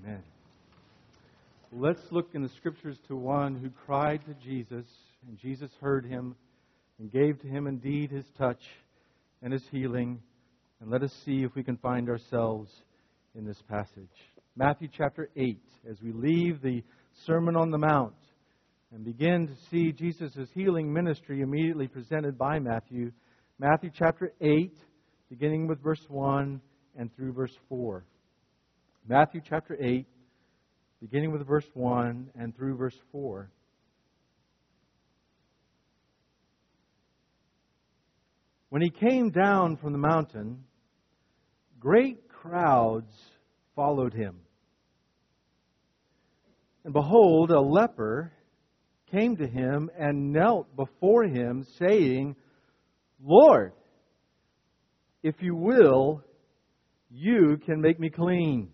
Amen. Let's look in the Scriptures to one who cried to Jesus, and Jesus heard him and gave to him indeed his touch and his healing. And let us see if we can find ourselves in this passage. Matthew chapter 8, as we leave the Sermon on the Mount and begin to see Jesus' healing ministry immediately presented by Matthew. Matthew chapter 8, beginning with verse 1 and through verse 4. Matthew chapter 8, beginning with verse 1 and through verse 4. When he came down from the mountain, great crowds followed him. And behold, a leper came to him and knelt before him, saying, Lord, if you will, you can make me clean.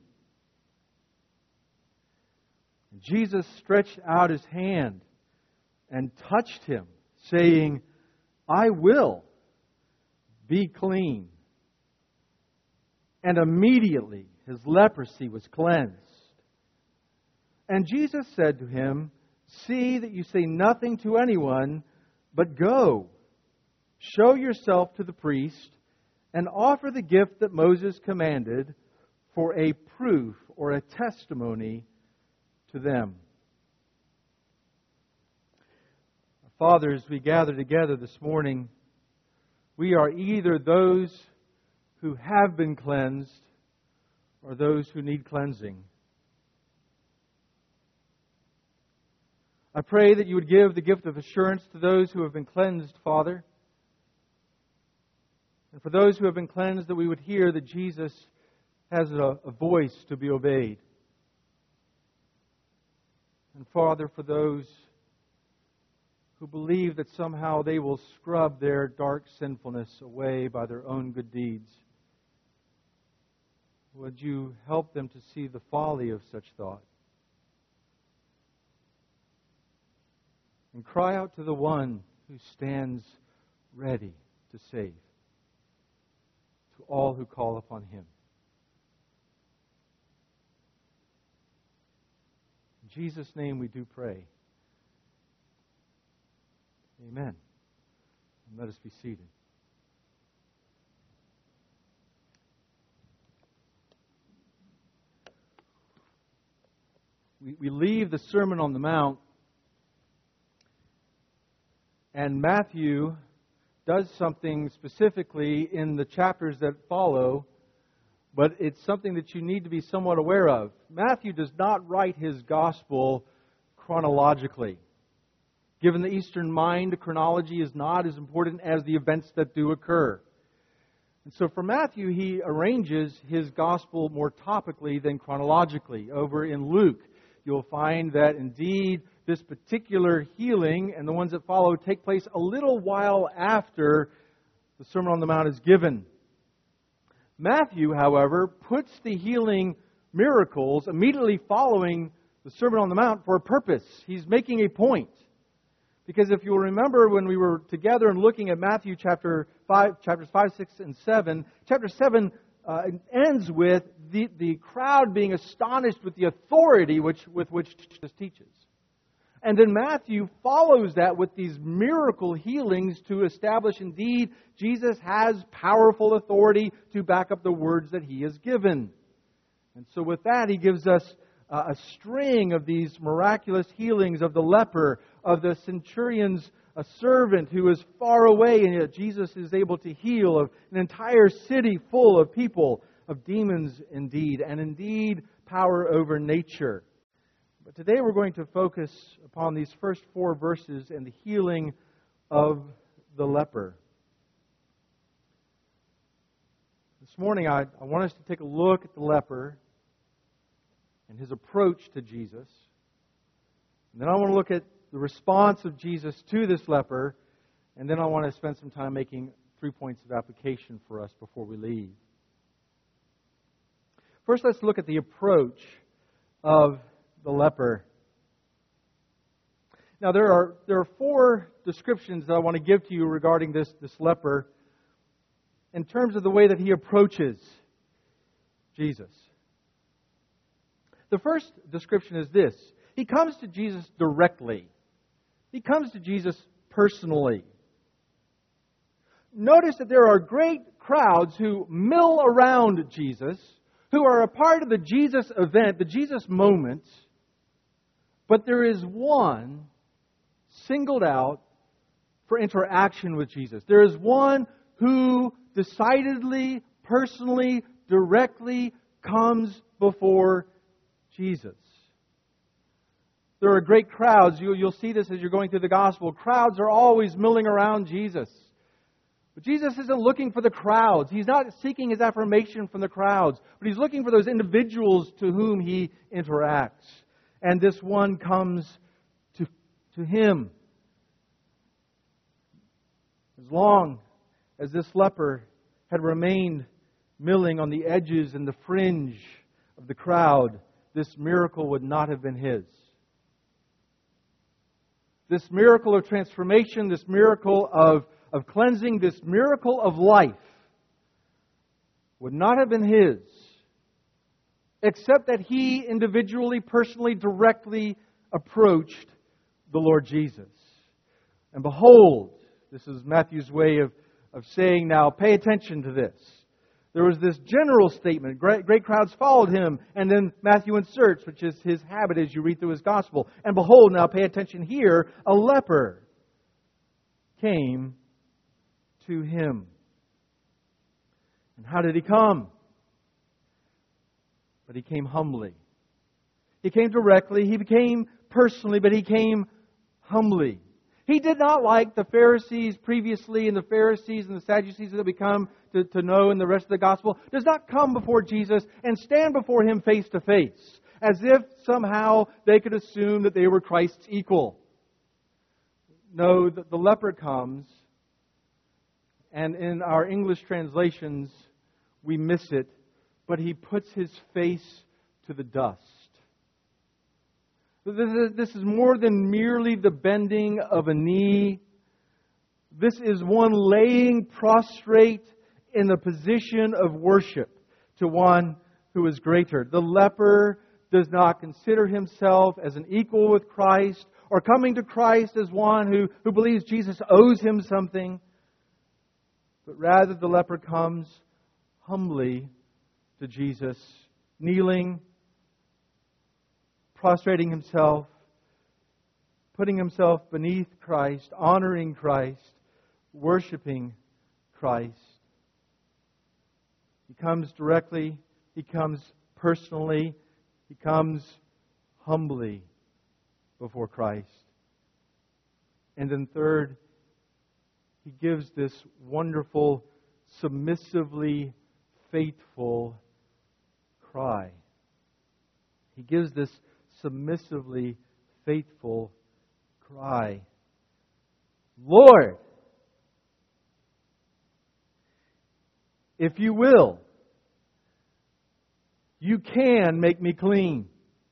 Jesus stretched out his hand and touched him, saying, I will be clean. And immediately his leprosy was cleansed. And Jesus said to him, See that you say nothing to anyone, but go, show yourself to the priest, and offer the gift that Moses commanded for a proof or a testimony to them. Father, as we gather together this morning, we are either those who have been cleansed or those who need cleansing. I pray that you would give the gift of assurance to those who have been cleansed, Father. And for those who have been cleansed, that we would hear that Jesus has a voice to be obeyed. And Father, for those who believe that somehow they will scrub their dark sinfulness away by their own good deeds, would you help them to see the folly of such thought? And cry out to the one who stands ready to save, to all who call upon Him. In Jesus' name we do pray. Amen. And let us be seated. We leave the Sermon on the Mount, and Matthew does something specifically in the chapters that follow, but it's something that you need to be somewhat aware of. Matthew does not write his gospel chronologically. Given the Eastern mind, chronology is not as important as the events that do occur. And so for Matthew, he arranges his gospel more topically than chronologically. Over in Luke, you'll find that indeed this particular healing and the ones that follow take place a little while after the Sermon on the Mount is given. Matthew, however, puts the healing miracles immediately following the Sermon on the Mount for a purpose. He's making a point. Because if you'll remember when we were together and looking at Matthew chapters 5, 6, and 7, chapter 7 ends with the crowd being astonished with the authority with which Jesus teaches. And then Matthew follows that with these miracle healings to establish indeed Jesus has powerful authority to back up the words that He has given. And so with that, He gives us a string of these miraculous healings of the leper, of the centurion's servant who is far away, and yet Jesus is able to heal, of an entire city full of people, of demons indeed, and indeed power over nature. But today we're going to focus upon these first 4 verses and the healing of the leper. This morning I want us to take a look at the leper and his approach to Jesus. And then I want to look at the response of Jesus to this leper. And then I want to spend some time making 3 points of application for us before we leave. First, let's look at the approach of the leper. Now, there are 4 descriptions that I want to give to you regarding this leper in terms of the way that he approaches Jesus. The first description is this. He comes to Jesus directly. He comes to Jesus personally. Notice that there are great crowds who mill around Jesus, who are a part of the Jesus event, the Jesus moment, but there is one singled out for interaction with Jesus. There is one who decidedly, personally, directly comes before Jesus. There are great crowds. You'll see this as you're going through the gospel. Crowds are always milling around Jesus. But Jesus isn't looking for the crowds. He's not seeking His affirmation from the crowds. But He's looking for those individuals to whom He interacts. And this one comes to Him. As long as this leper had remained milling on the edges and the fringe of the crowd, this miracle would not have been his. This miracle of transformation, this miracle of cleansing, this miracle of life would not have been his, except that he individually, personally, directly approached the Lord Jesus. And behold, this is Matthew's way of saying now, pay attention to this. There was this general statement. Great crowds followed him. And then Matthew inserts, which is his habit as you read through his gospel. And behold, now pay attention here, a leper came to him. And how did he come? But he came humbly. He came directly. He came personally, but he came humbly. He did not, like the Pharisees previously and the Pharisees and the Sadducees that we come to know in the rest of the gospel, does not come before Jesus and stand before Him face to face, as if somehow they could assume that they were Christ's equal. No, the leper comes, and in our English translations, we miss it, but he puts his face to the dust. This is more than merely the bending of a knee. This is one laying prostrate in the position of worship to one who is greater. The leper does not consider himself as an equal with Christ or coming to Christ as one who believes Jesus owes him something. But rather the leper comes humbly to Jesus, kneeling, prostrating himself, putting himself beneath Christ, honoring Christ, worshiping Christ. He comes directly, he comes personally, he comes humbly before Christ. And then third, he gives this wonderful, submissively faithful cry. He gives this submissively faithful cry. Lord, if you will, you can make me clean.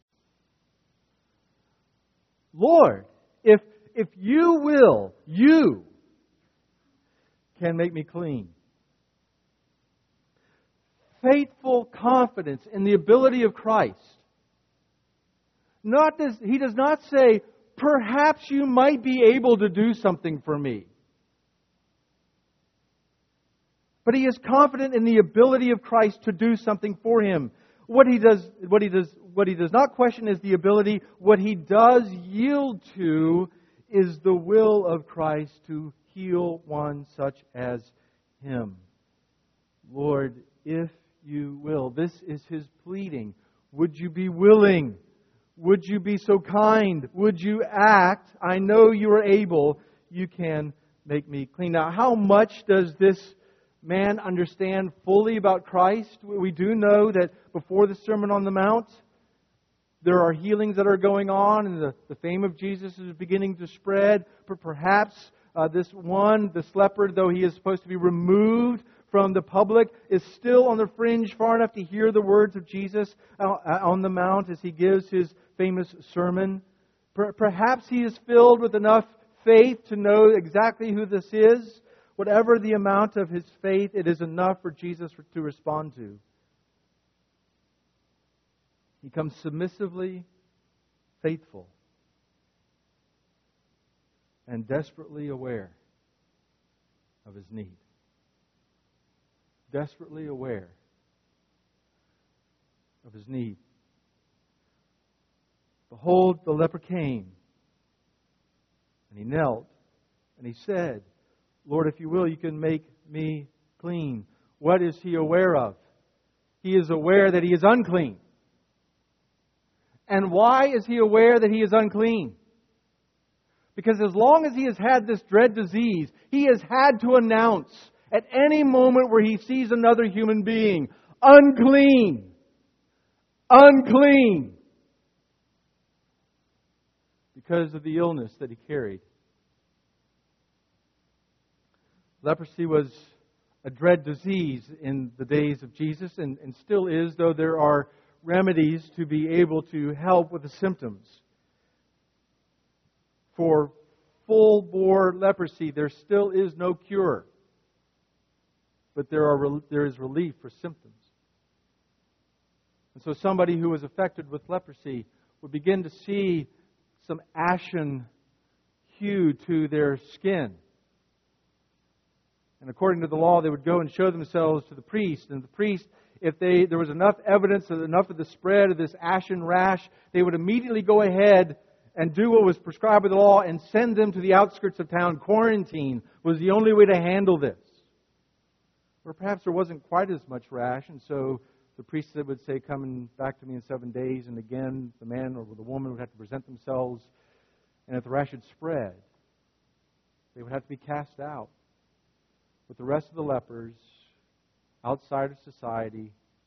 Lord, if you will, you can make me clean. Faithful confidence in the ability of Christ. He does not say, perhaps you might be able to do something for me. But he is confident in the ability of Christ to do something for him. What he does not question is the ability. What he does yield to is the will of Christ to heal one such as him. Lord, if you will. This is his pleading. Would you be willing? Would you be so kind? Would you act? I know you are able. You can make me clean. Now, how much does this man understand fully about Christ? We do know that before the Sermon on the Mount, there are healings that are going on, and the fame of Jesus is beginning to spread. But perhaps this leper, though he is supposed to be removed from the public, is still on the fringe far enough to hear the words of Jesus on the Mount as he gives his famous sermon. Perhaps he is filled with enough faith to know exactly who this is. Whatever the amount of his faith, it is enough for Jesus to respond to. He comes submissively faithful and desperately aware of his need. Desperately aware of his need. Behold, the leper came, and he knelt, and he said, Lord, if you will, you can make me clean. What is he aware of? He is aware that he is unclean. And why is he aware that he is unclean? Because as long as he has had this dread disease, he has had to announce at any moment where he sees another human being, unclean, unclean, because of the illness that he carried. Leprosy was a dread disease in the days of Jesus, and still is, though there are remedies to be able to help with the symptoms. For full-bore leprosy, there still is no cure, but there is relief for symptoms. And so somebody who was affected with leprosy would begin to see some ashen hue to their skin. And according to the law, they would go and show themselves to the priest. And the priest, if there was enough evidence of enough of the spread of this ashen rash, they would immediately go ahead and do what was prescribed by the law and send them to the outskirts of town. Quarantine was the only way to handle this. Or perhaps there wasn't quite as much rash, and so the priest would say, come back to me in 7 days. And again, the man or the woman would have to present themselves. And if the rash had spread, they would have to be cast out with the rest of the lepers outside of society,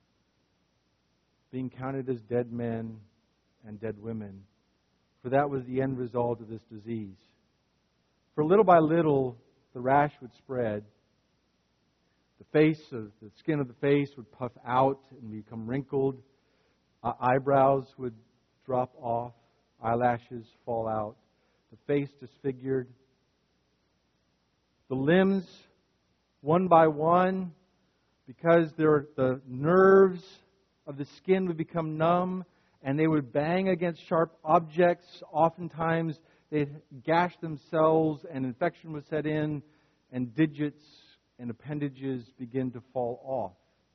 being counted as dead men and dead women. For that was the end result of this disease. For little by little, the rash would spread. The skin of the face would puff out and become wrinkled. Eyebrows would drop off. Eyelashes fall out. The face disfigured. The limbs, one by one, because the nerves of the skin would become numb and they would bang against sharp objects. Oftentimes they'd gash themselves and infection would set in and digits and appendages begin to fall off.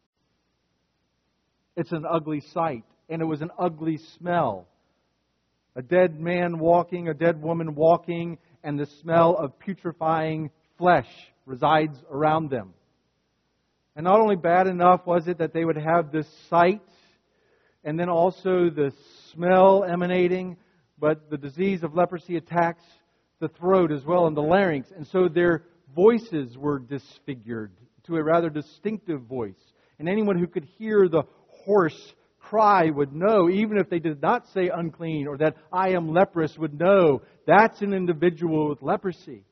It's an ugly sight, and it was an ugly smell. A dead man walking, a dead woman walking, and the smell of putrefying flesh resides around them. And not only bad enough was it that they would have this sight, and then also the smell emanating, but the disease of leprosy attacks the throat as well and the larynx, and so their voices were disfigured to a rather distinctive voice. And anyone who could hear the hoarse cry would know, even if they did not say unclean or that I am leprous, would know that's an individual with leprosy.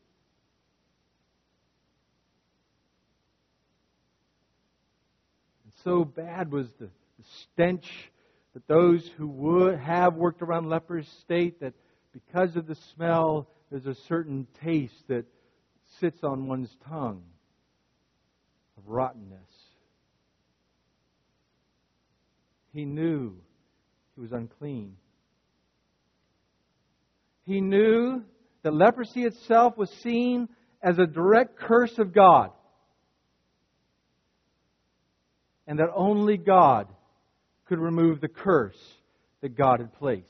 And so bad was the stench that those who would have worked around lepers state that because of the smell, there's a certain taste that sits on one's tongue of rottenness. He knew he was unclean. He knew that leprosy itself was seen as a direct curse of God, and that only God could remove the curse that God had placed.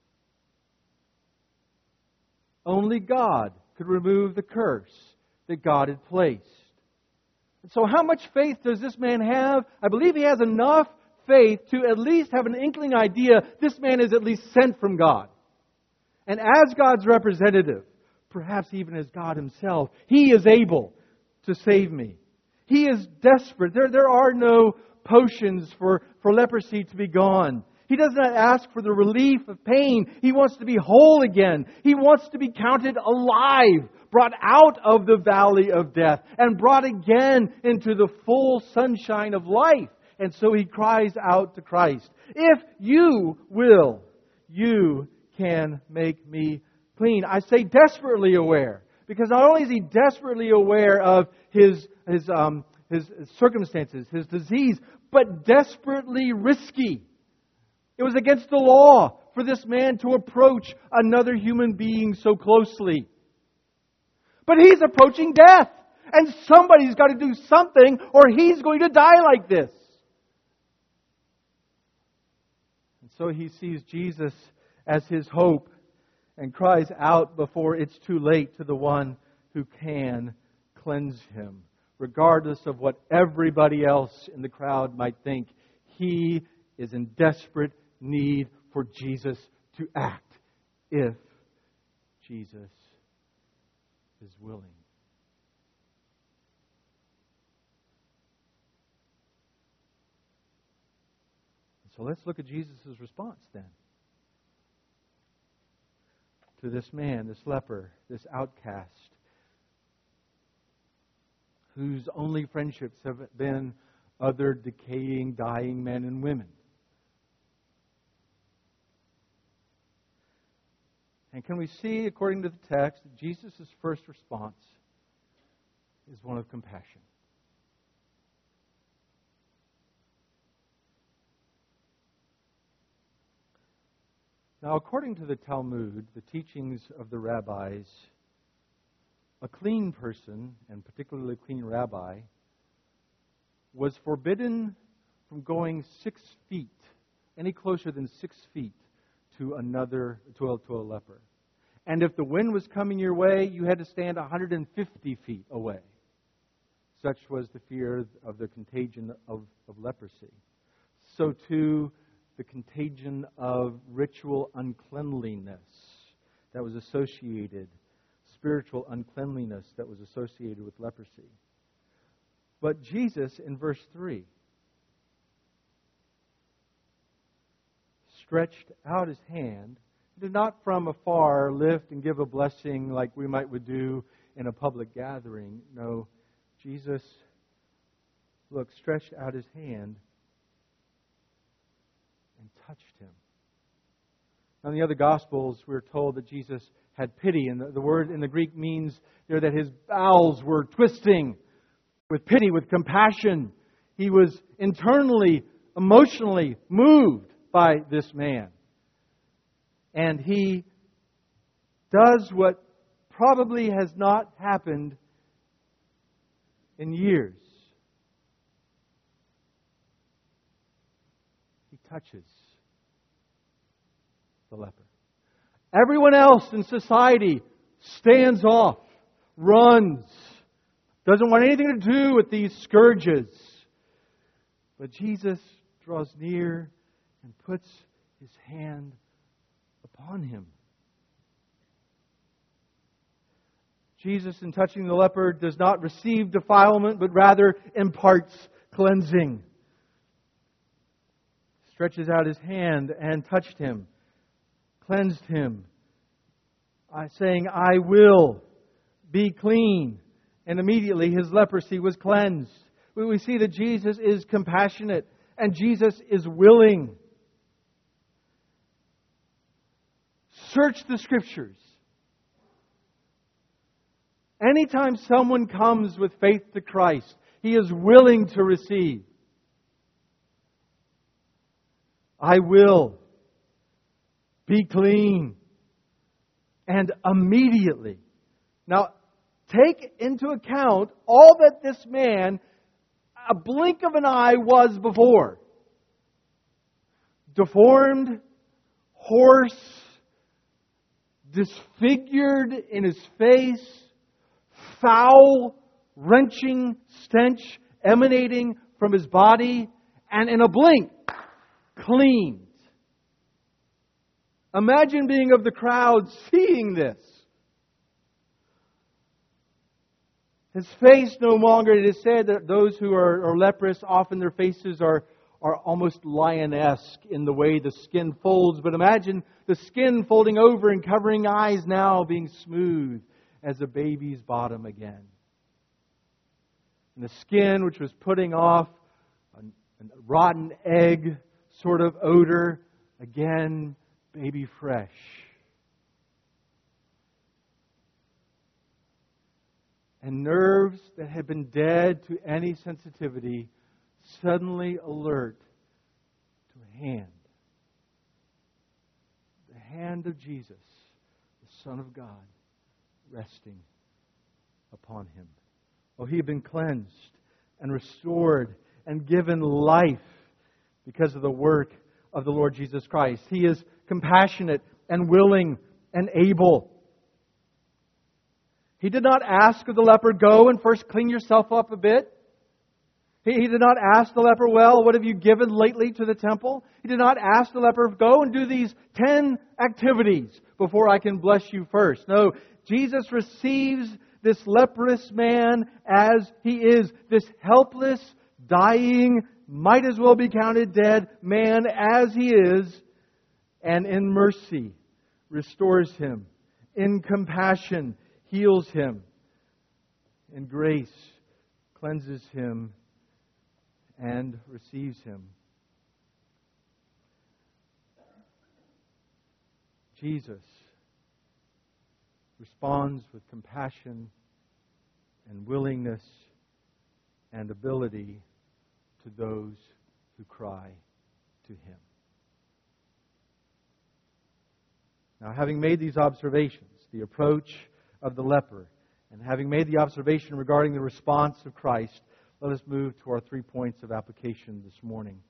Only God could remove the curse that God had placed. And so how much faith does this man have? I believe he has enough faith to at least have an inkling idea this man is at least sent from God. And as God's representative, perhaps even as God Himself, He is able to save me. He is desperate. There are no potions for leprosy to be gone. He does not ask for the relief of pain. He wants to be whole again. He wants to be counted alive, brought out of the valley of death, and brought again into the full sunshine of life. And so he cries out to Christ, if you will, you can make me clean. I say desperately aware, because not only is he desperately aware of his circumstances, his disease, but desperately risky. It was against the law for this man to approach another human being so closely. But he's approaching death. And somebody's got to do something or he's going to die like this. And so he sees Jesus as his hope and cries out before it's too late to the one who can cleanse him. Regardless of what everybody else in the crowd might think, he is in desperate need for Jesus to act if Jesus is willing. So let's look at Jesus' response then to this man, this leper, this outcast, whose only friendships have been other decaying, dying men and women. And can we see, according to the text, that Jesus' first response is one of compassion. Now, according to the Talmud, the teachings of the rabbis, a clean person, and particularly a clean rabbi, was forbidden from going 6 feet, any closer than 6 feet, to a leper. And if the wind was coming your way, you had to stand 150 feet away. Such was the fear of the contagion of leprosy. So too, the contagion of ritual uncleanliness that was associated, spiritual uncleanliness that was associated with leprosy. But Jesus, in verse 3, stretched out his hand, did not from afar lift and give a blessing like we would do in a public gathering. No, Jesus, stretched out his hand and touched him. Now, in the other Gospels, we're told that Jesus had pity, and the word in the Greek means there that his bowels were twisting with pity, with compassion. He was internally, emotionally moved by this man. And he does what probably has not happened in years. He touches the leper. Everyone else in society stands off, runs, doesn't want anything to do with these scourges. But Jesus draws near and puts his hand upon him. Jesus, in touching the leper, does not receive defilement, but rather imparts cleansing. Stretches out his hand and touched him, cleansed him, saying, "I will be clean." And immediately his leprosy was cleansed. We see that Jesus is compassionate and Jesus is willing. Search the Scriptures. Anytime someone comes with faith to Christ, he is willing to receive. I will be clean. And immediately. Now, take into account all that this man, a blink of an eye, was before. Deformed, hoarse, disfigured in his face, foul, wrenching stench emanating from his body, and in a blink, cleaned. Imagine being of the crowd seeing this. His face no longer, it is said that those who are leprous, often their faces are almost lion-esque in the way the skin folds. But imagine the skin folding over and covering eyes now being smooth as a baby's bottom again. And the skin, which was putting off a rotten egg sort of odor, again, baby fresh. And nerves that had been dead to any sensitivity suddenly alert to a hand hand of Jesus, the Son of God, resting upon him. Oh, he had been cleansed and restored and given life because of the work of the Lord Jesus Christ. He is compassionate and willing and able. He did not ask of the leper, go and first clean yourself up a bit. He did not ask the leper, well, what have you given lately to the temple? He did not ask the leper, go and do these 10 activities before I can bless you first. No, Jesus receives this leprous man as he is, this helpless, dying, might as well be counted dead man as he is, and in mercy restores him, in compassion heals him, in grace cleanses him and receives him. Jesus responds with compassion and willingness and ability to those who cry to him. Now, having made these observations, the approach of the leper, and having made the observation regarding the response of Christ, let us move to our 3 points of application this morning.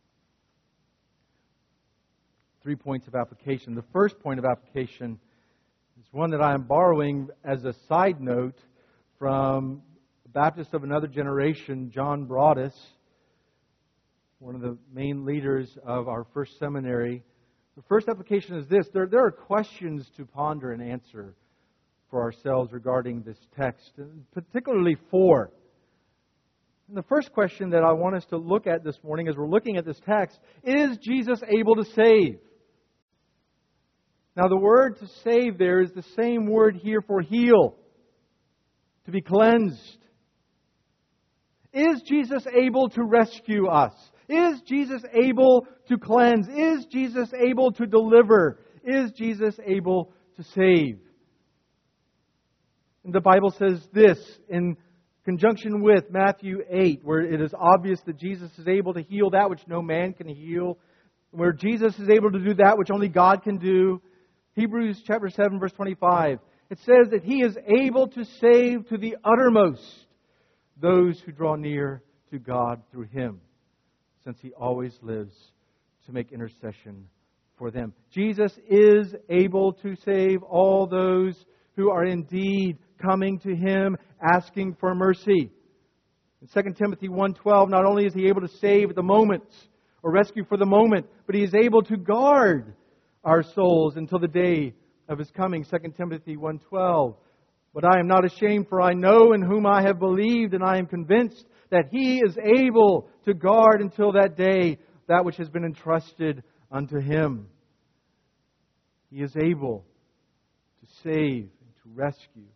3 points of application. The first point of application is one that I am borrowing as a side note from a Baptist of another generation, John Broadus, one of the main leaders of our first seminary. The first application is this. There are questions to ponder and answer for ourselves regarding this text, and particularly 4. And the first question that I want us to look at this morning as we're looking at this text, is Jesus able to save? Now the word to save there is the same word here for heal, to be cleansed. Is Jesus able to rescue us? Is Jesus able to cleanse? Is Jesus able to deliver? Is Jesus able to save? And the Bible says this in conjunction with Matthew 8, where it is obvious that Jesus is able to heal that which no man can heal, where Jesus is able to do that which only God can do. Hebrews chapter 7, verse 25. It says that He is able to save to the uttermost those who draw near to God through Him, since He always lives to make intercession for them. Jesus is able to save all those who are indeed coming to Him, asking for mercy. In 2 Timothy 1:12, not only is He able to save at the moment, or rescue for the moment, but He is able to guard our souls until the day of His coming. 2 Timothy 1:12. But I am not ashamed, for I know in whom I have believed, and I am convinced that He is able to guard until that day that which has been entrusted unto Him. He is able to save and to rescue.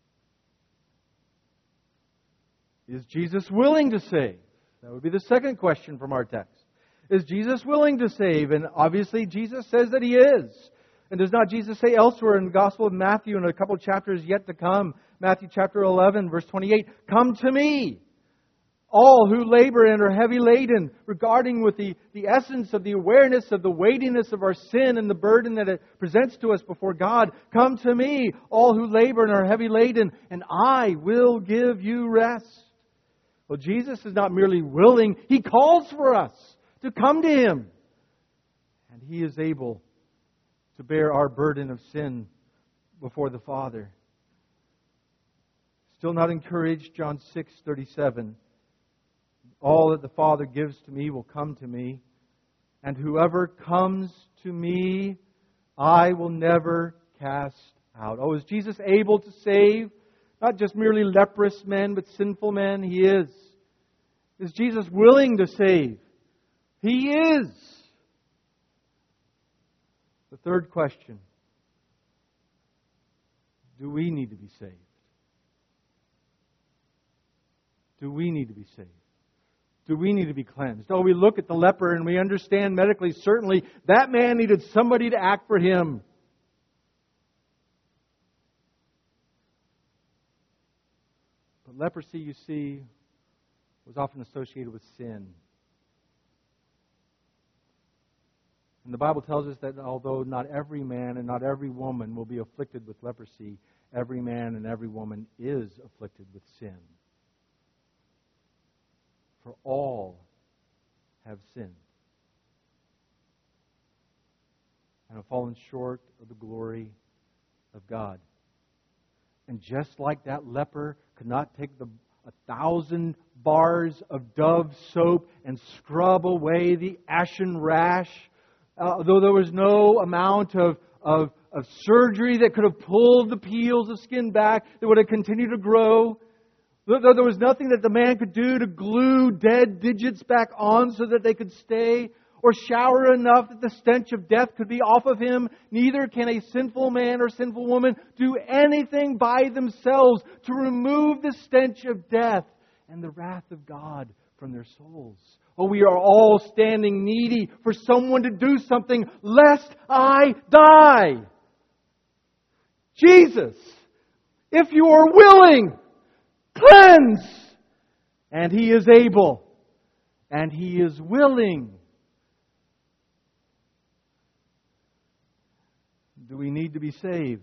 Is Jesus willing to save? That would be the second question from our text. Is Jesus willing to save? And obviously Jesus says that He is. And does not Jesus say elsewhere in the Gospel of Matthew, in a couple of chapters yet to come, Matthew chapter 11, verse 28, "Come to me, all who labor and are heavy laden," regarding with the essence of the awareness of the weightiness of our sin and the burden that it presents to us before God. "Come to me, all who labor and are heavy laden, and I will give you rest." Well, Jesus is not merely willing, He calls for us to come to Him. And He is able to bear our burden of sin before the Father. Still not encouraged, John 6:37. "All that the Father gives to me will come to me, and whoever comes to me, I will never cast out." Oh, is Jesus able to save? Not just merely leprous men, but sinful men? He is. Is Jesus willing to save? He is. The third question: do we need to be saved? Do we need to be saved? Do we need to be cleansed? Oh, we look at the leper and we understand medically, certainly, that man needed somebody to act for him. But leprosy, you see, was often associated with sin. And the Bible tells us that although not every man and not every woman will be afflicted with leprosy, every man and every woman is afflicted with sin. For all have sinned and have fallen short of the glory of God. And just like that leper could not take 1,000 bars of Dove soap and scrub away the ashen rash, though there was no amount of surgery that could have pulled the peels of skin back, that would have continued to grow, though there was nothing that the man could do to glue dead digits back on so that they could stay, or shower enough that the stench of death could be off of him, neither can a sinful man or sinful woman do anything by themselves to remove the stench of death and the wrath of God from their souls. Oh, we are all standing needy for someone to do something lest I die. Jesus, if you are willing, cleanse. And He is able. And He is willing. Do we need to be saved?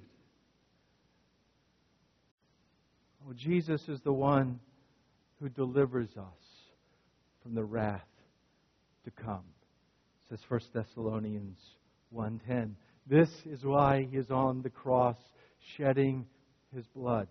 Oh, Jesus is the one who delivers us from the wrath to come. Says 1 Thessalonians 1:10. This is why He is on the cross shedding His blood.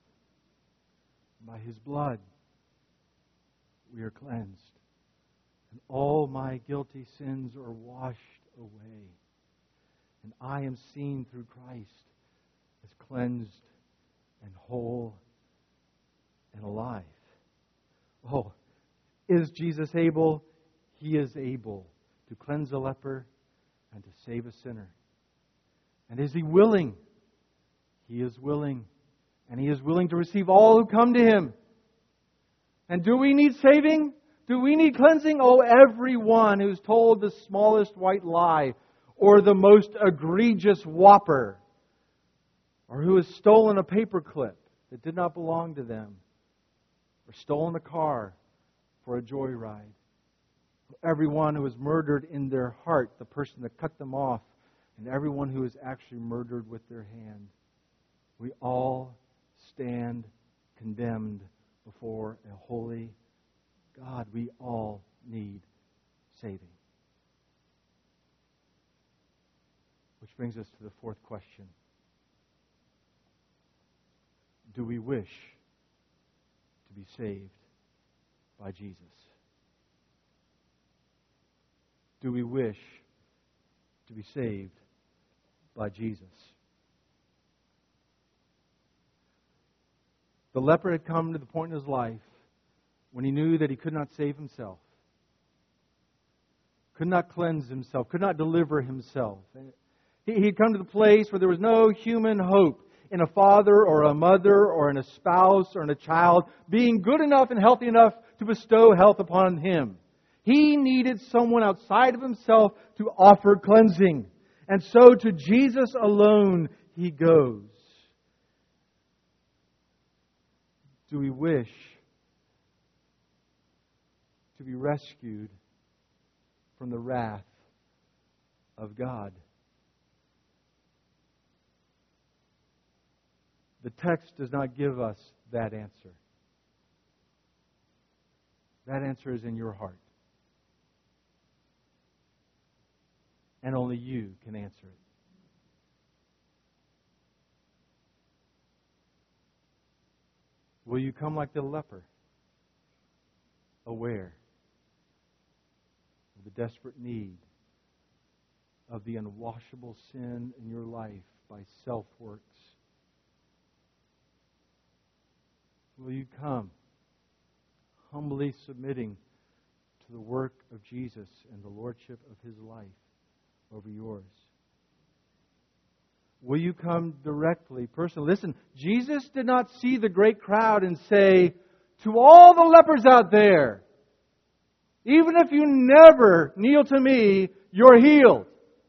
By His blood we are cleansed. And all my guilty sins are washed away. And I am seen through Christ as cleansed and whole and alive. Oh, is Jesus able? He is able to cleanse a leper and to save a sinner. And is He willing? He is willing. And He is willing to receive all who come to Him. And do we need saving? Do we need cleansing? Oh, everyone who's told the smallest white lie, or the most egregious whopper, or who has stolen a paperclip that did not belong to them, or stolen a car for a joyride. Everyone who has murdered in their heart the person that cut them off, and everyone who has actually murdered with their hand. We all stand condemned before a holy God. We all need saving. Which brings us to the fourth question. Do we wish to be saved by Jesus? Do we wish to be saved by Jesus? The leper had come to the point in his life when he knew that he could not save himself, could not cleanse himself, could not deliver himself. He'd come to the place where there was no human hope in a father or a mother or in a spouse or in a child being good enough and healthy enough to bestow health upon him. He needed someone outside of himself to offer cleansing. And so to Jesus alone he goes. Do we wish to be rescued from the wrath of God? The text does not give us that answer. That answer is in your heart. And only you can answer it. Will you come like the leper, aware of the desperate need of the unwashable sin in your life by self-works? Will you come humbly submitting to the work of Jesus and the lordship of His life over yours? Will you come directly, personally? Listen, Jesus did not see the great crowd and say, to all the lepers out there, even if you never kneel to me, you're healed.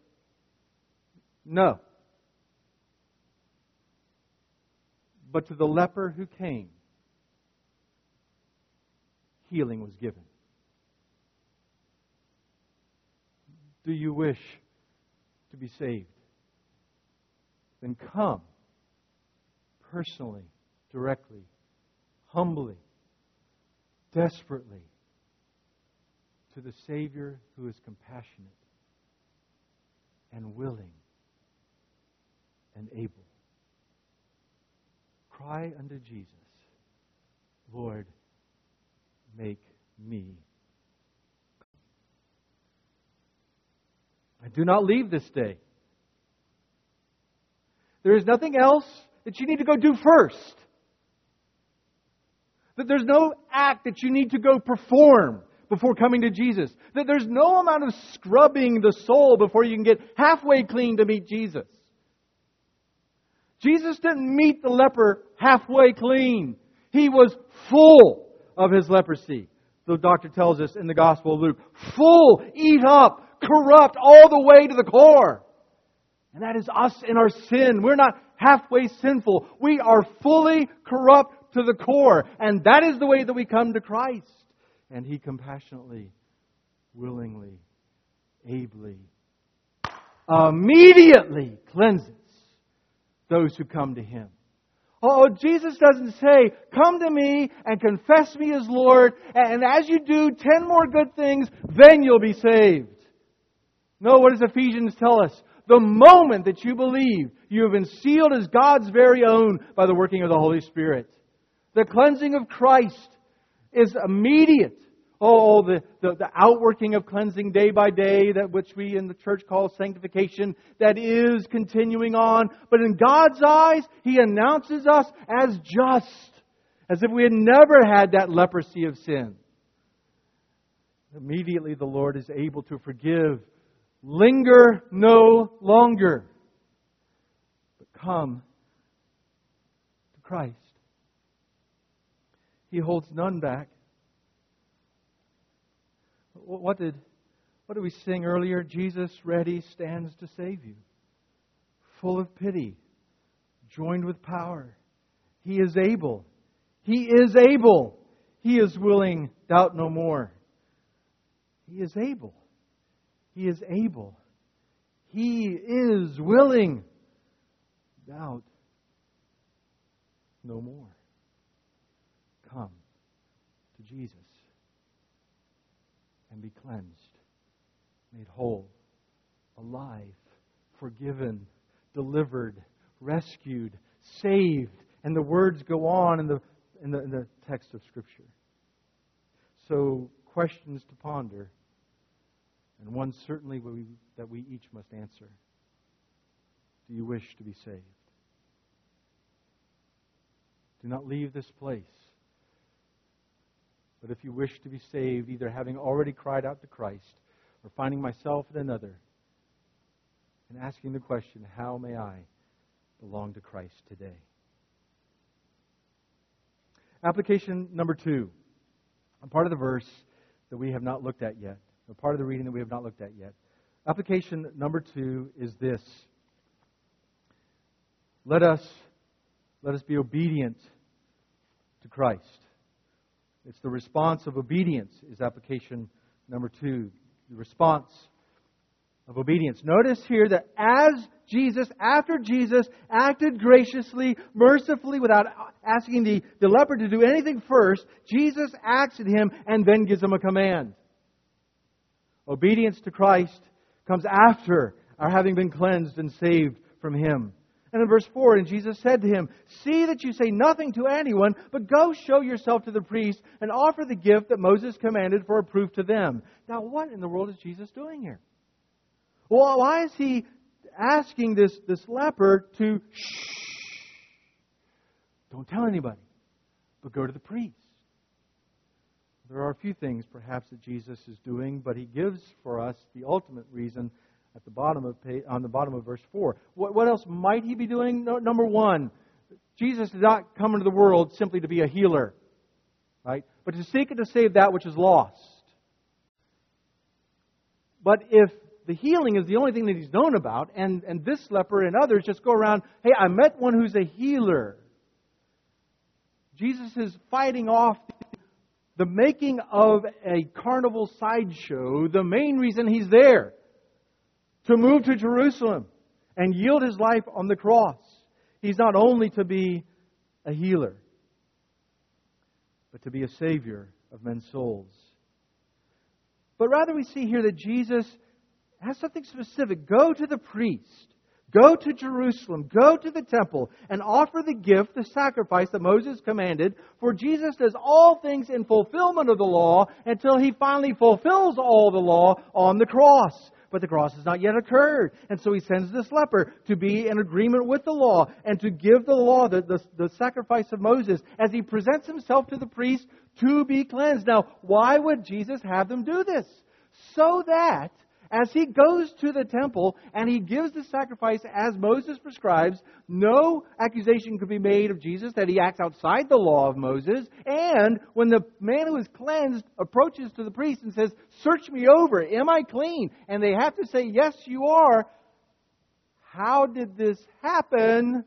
No. But to the leper who came, healing was given. Do you wish to be saved, then come personally, directly, humbly, desperately to the Savior who is compassionate and willing and able. Cry unto Jesus, Lord, make me. And do not leave this day. There is nothing else that you need to go do first. That there's no act that you need to go perform before coming to Jesus. That there's no amount of scrubbing the soul before you can get halfway clean to meet Jesus. Jesus didn't meet the leper halfway clean. He was full of his leprosy. The doctor tells us in the Gospel of Luke. Full, eat up, corrupt, all the way to the core. And that is us in our sin. We're not halfway sinful. We are fully corrupt to the core. And that is the way that we come to Christ. And He compassionately, willingly, ably, immediately cleanses those who come to Him. Oh, Jesus doesn't say, come to me and confess me as Lord, and as you do 10 more good things, then you'll be saved. No, what does Ephesians tell us? The moment that you believe, you have been sealed as God's very own by the working of the Holy Spirit. The cleansing of Christ is immediate. Oh, the outworking of cleansing day by day, that which we in the church call sanctification, that is continuing on. But in God's eyes, He announces us as just, as if we had never had that leprosy of sin. Immediately the Lord is able to forgive. Linger no longer, but come to Christ. He holds none back. What did we sing earlier? Jesus ready stands to save you. Full of pity, joined with power. He is able. He is able. He is willing, doubt no more. He is able. He is able. He is willing, doubt no more. Come to Jesus and be cleansed, made whole, alive, forgiven, delivered, rescued, saved. And the words go on in the text of Scripture. So, questions to ponder, and one certainly that we each must answer. Do you wish to be saved? Do not leave this place. But if you wish to be saved, either having already cried out to Christ or finding myself in another, and asking the question, how may I belong to Christ today? Application number 2. A part of the verse that we have not looked at yet. A part of the reading that we have not looked at yet. Application number 2 is this. Let us be obedient to Christ. It's the response of obedience is application number 2. The response of obedience. Notice here that after Jesus acted graciously, mercifully, without asking the leper to do anything first, Jesus acts at him and then gives him a command. Obedience to Christ comes after our having been cleansed and saved from Him. And in verse 4, and Jesus said to him, see that you say nothing to anyone, but go show yourself to the priest and offer the gift that Moses commanded for a proof to them. Now, what in the world is Jesus doing here? Well, why is He asking this leper to don't tell anybody, but go to the priest? There are a few things perhaps that Jesus is doing, but He gives for us the ultimate reason at the bottom of verse 4. What else might He be doing? Number 1, Jesus did not come into the world simply to be a healer, right? But to seek and to save that which is lost. But if the healing is the only thing that He's known about, and this leper and others just go around, hey, I met one who's a healer. Jesus is fighting off the making of a carnival sideshow, the main reason He's there. to move to Jerusalem and yield His life on the cross. He's not only to be a healer, but to be a Savior of men's souls. But rather we see here that Jesus has something specific. Go to the priest. Go to Jerusalem. Go to the temple and offer the gift, the sacrifice that Moses commanded. For Jesus does all things in fulfillment of the law until He finally fulfills all the law on the cross. But the cross has not yet occurred. And so He sends this leper to be in agreement with the law and to give the law, the sacrifice of Moses, as He presents Himself to the priest to be cleansed. Now, why would Jesus have them do this? So that as He goes to the temple and He gives the sacrifice as Moses prescribes, no accusation could be made of Jesus that He acts outside the law of Moses. And when the man who is cleansed approaches to the priest and says, "Search me over, am I clean?" And they have to say, "Yes, you are." How did this happen?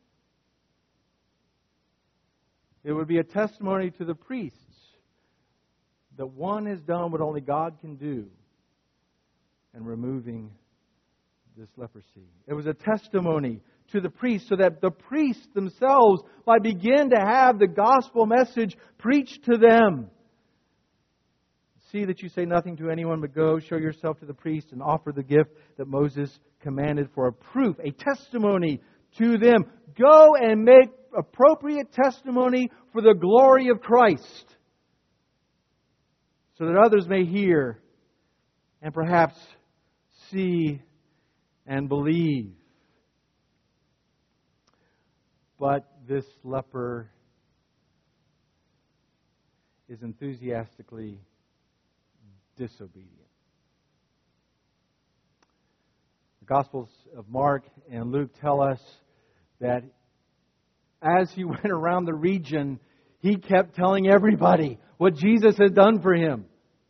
It would be a testimony to the priests that one has done what only God can do in removing this leprosy. It was a testimony to the priests so that the priests themselves might begin to have the gospel message preached to them. See that you say nothing to anyone, but go, show yourself to the priest, and offer the gift that Moses commanded for a proof, a testimony to them. Go and make appropriate testimony for the glory of Christ, so that others may hear and perhaps see and believe. But this leper is enthusiastically disobedient. The Gospels of Mark and Luke tell us that as He went around the region, He kept telling everybody what Jesus had done for him.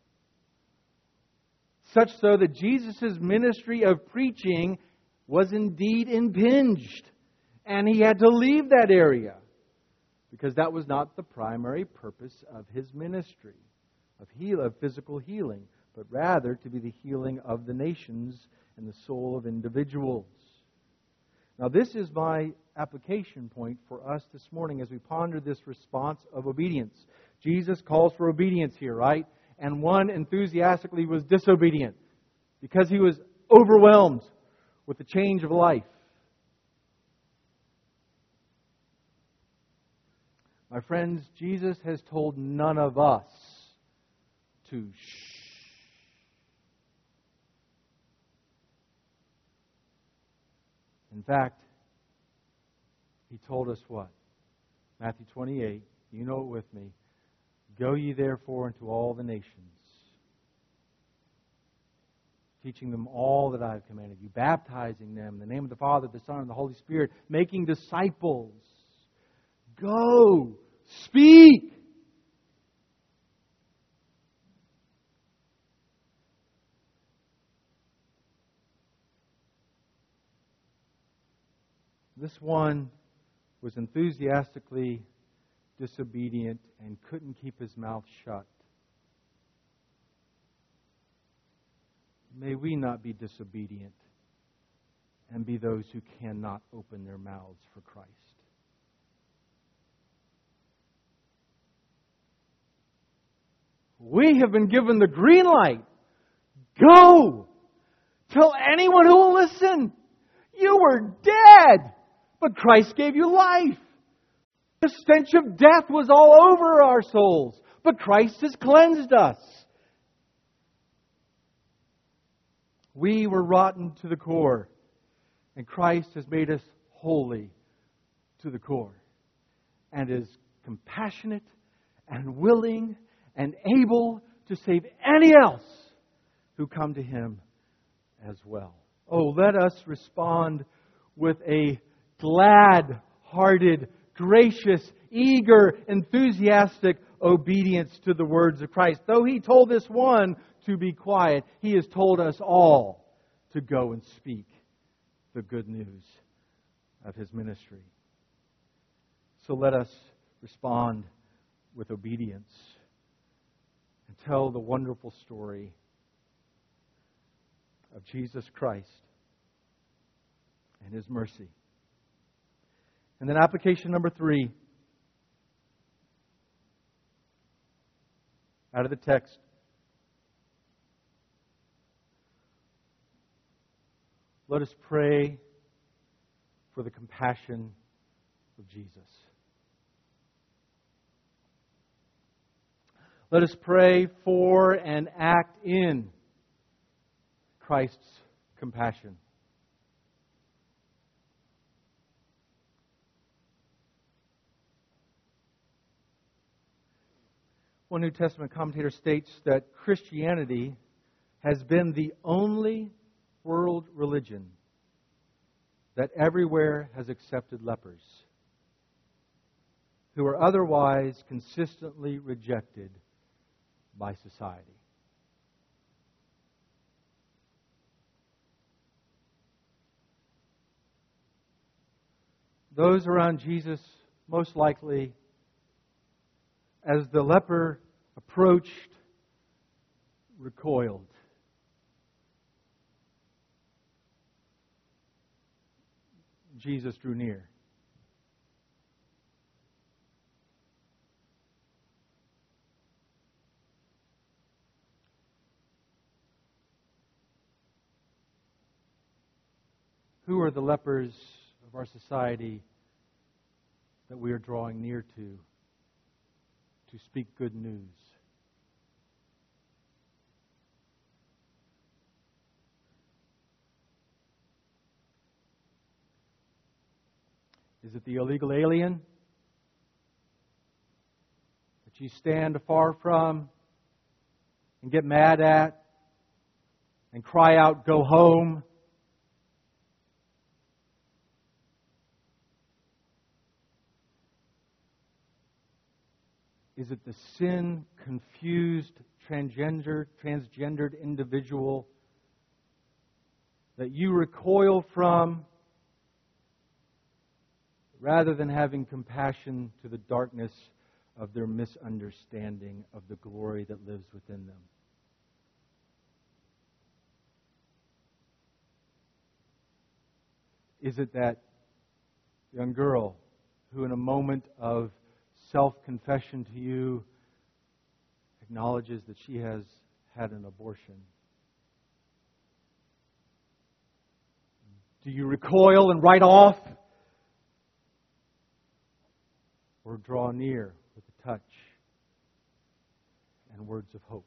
Such so that Jesus' ministry of preaching was indeed impinged. And He had to leave that area, because that was not the primary purpose of His ministry, of physical healing, but rather to be the healing of the nations and the soul of individuals. Now, this is my application point for us this morning as we ponder this response of obedience. Jesus calls for obedience here, right? And one enthusiastically was disobedient because he was overwhelmed with the change of life. My friends, Jesus has told none of us to shh. In fact, He told us what? Matthew 28, you know it with me. Go ye therefore into all the nations, teaching them all that I have commanded you, baptizing them in the name of the Father, the Son, and the Holy Spirit, making disciples. Go, speak. This one was enthusiastically disobedient and couldn't keep his mouth shut. May we not be disobedient and be those who cannot open their mouths for Christ. We have been given the green light. Go! Tell anyone who will listen. You were dead, but Christ gave you life. The stench of death was all over our souls, but Christ has cleansed us. We were rotten to the core, and Christ has made us holy to the core, and is compassionate and willing and able to save any else who come to Him as well. Oh, let us respond with a glad-hearted, gracious, eager, enthusiastic obedience to the words of Christ. Though He told this one to be quiet, He has told us all to go and speak the good news of His ministry. So let us respond with obedience and tell the wonderful story of Jesus Christ and His mercy. And then application number 3, out of the text. Let us pray for the compassion of Jesus. Let us pray for and act in Christ's compassion. One New Testament commentator states that Christianity has been the only world religion that everywhere has accepted lepers who are otherwise consistently rejected by society. Those around Jesus most likely, as the leper approached, recoiled. Jesus drew near. Who are the lepers of our society that we are drawing near to speak good news? Is it the illegal alien that you stand afar from and get mad at and cry out, "Go home"? Is it the sin-confused, transgendered individual that you recoil from rather than having compassion to the darkness of their misunderstanding of the glory that lives within them? Is it that young girl who, in a moment of self-confession to you, acknowledges that she has had an abortion? Do you recoil and write off? Or draw near with a touch and words of hope?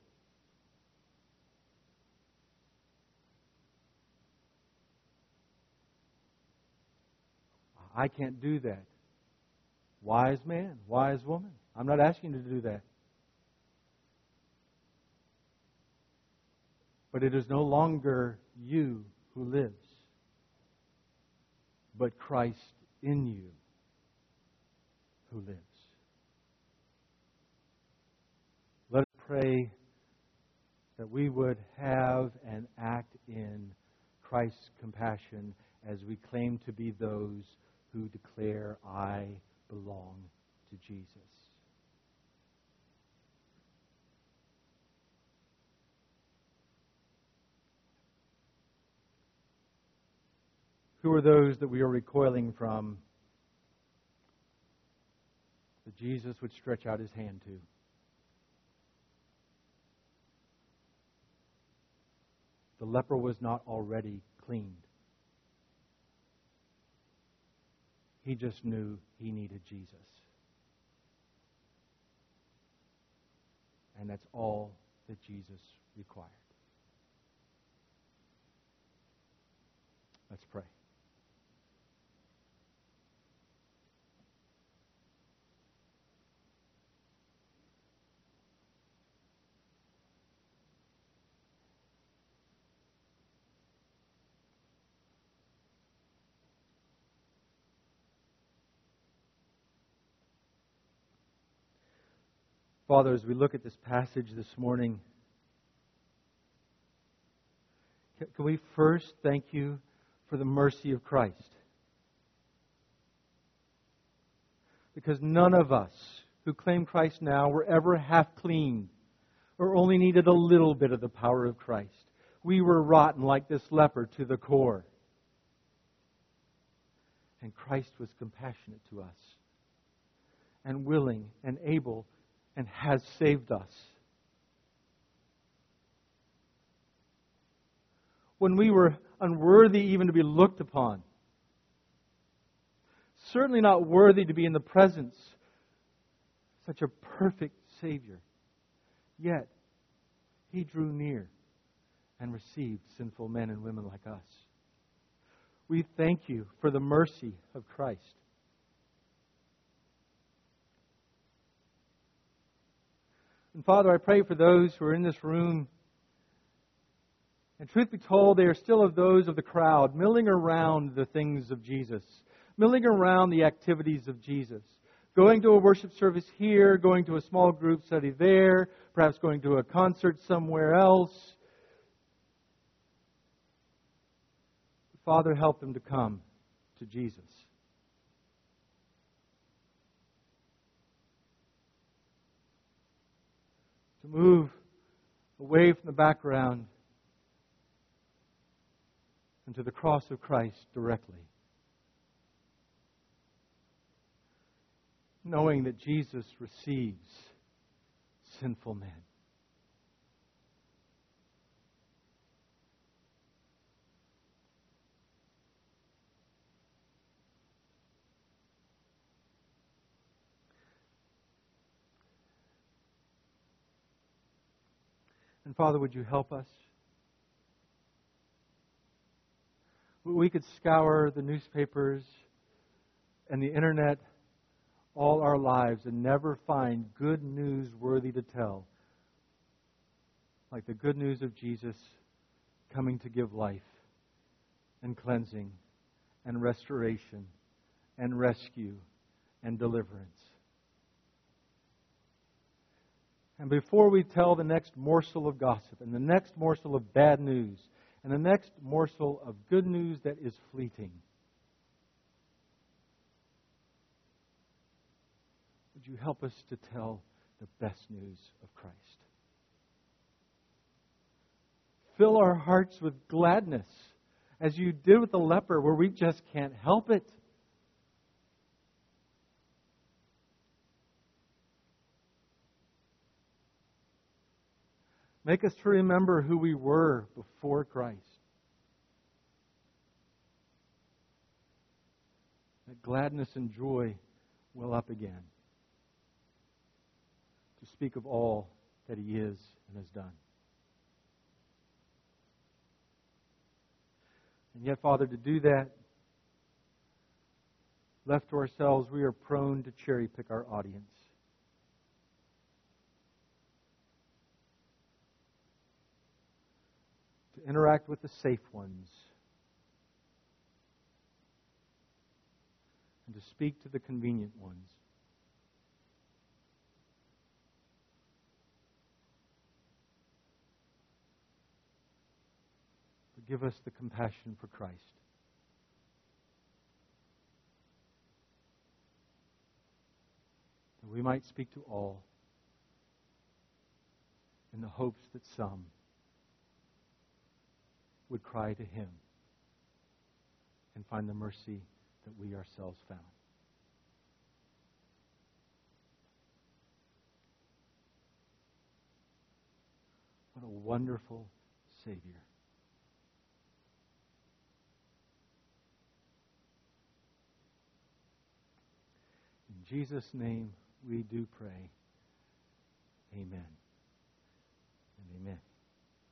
I can't do that. Wise man, wise woman, I'm not asking you to do that. But it is no longer you who lives, but Christ in you who lives. Let us pray that we would have and act in Christ's compassion as we claim to be those who declare, "I belong to Jesus." Who are those that we are recoiling from that Jesus would stretch out His hand to? The leper was not already cleaned. He just knew he needed Jesus. And that's all that Jesus required. Let's pray. Father, as we look at this passage this morning, can we first thank You for the mercy of Christ? Because none of us who claim Christ now were ever half clean or only needed a little bit of the power of Christ. We were rotten like this leper to the core. And Christ was compassionate to us and willing and able and has saved us. When we were unworthy even to be looked upon, certainly not worthy to be in the presence of such a perfect Savior, yet He drew near and received sinful men and women like us. We thank You for the mercy of Christ. And Father, I pray for those who are in this room, and truth be told, they are still of those of the crowd, milling around the things of Jesus, milling around the activities of Jesus, going to a worship service here, going to a small group study there, perhaps going to a concert somewhere else. Father, help them to come to Jesus. To move away from the background and to the cross of Christ directly. Knowing that Jesus receives sinful men. And Father, would You help us? We could scour the newspapers and the internet all our lives and never find good news worthy to tell, like the good news of Jesus coming to give life and cleansing and restoration and rescue and deliverance. And before we tell the next morsel of gossip and the next morsel of bad news and the next morsel of good news that is fleeting, would You help us to tell the best news of Christ? Fill our hearts with gladness, as You did with the leper, where we just can't help it. Make us to remember who we were before Christ. That gladness and joy well up again. To speak of all that He is and has done. And yet, Father, to do that, left to ourselves, we are prone to cherry pick our audience. To interact with the safe ones. And to speak to the convenient ones. But give us the compassion for Christ. That we might speak to all in the hopes that some would cry to Him and find the mercy that we ourselves found. What a wonderful Savior. In Jesus' name we do pray. Amen.